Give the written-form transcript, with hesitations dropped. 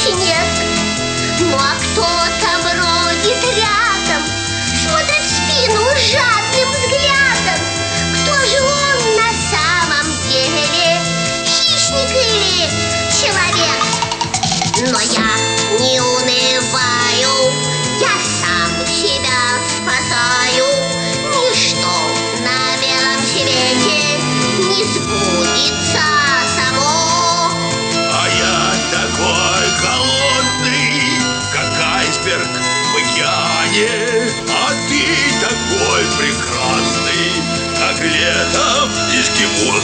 снег. Ну а кто-то бродит рядом, смотрит в спину жадным взглядом. Кто же он на самом деле? Хищник или человек? Но я не унываю, я сам себя спасаю. Ничто на белом свете не сбудется само. А я такой холодный, как айсберг в океане. А ты такой прекрасный, как летом эскимос